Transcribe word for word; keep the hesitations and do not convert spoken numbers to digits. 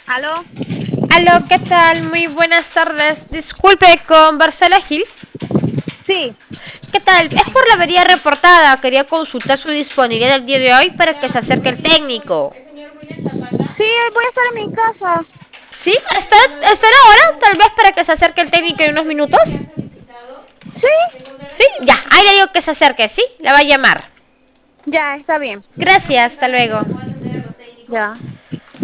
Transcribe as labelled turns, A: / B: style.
A: ¿Aló?
B: Aló, ¿qué tal? Muy buenas tardes. Disculpe, con Marcela Gil.
A: Sí,
B: ¿Qué tal? Es por la avería reportada. Quería consultar su disponibilidad el día de hoy para que se acerque el técnico.
A: sí, voy a estar en mi casa.
B: ¿Sí? ¿Está, estará ahora? Tal vez para que se acerque el técnico en unos minutos.
A: Sí,
B: ¿Sí? Ya, ahí le digo que se acerque, ¿sí? La va a llamar.
A: ya, está bien.
B: Gracias, hasta luego.
A: Ya.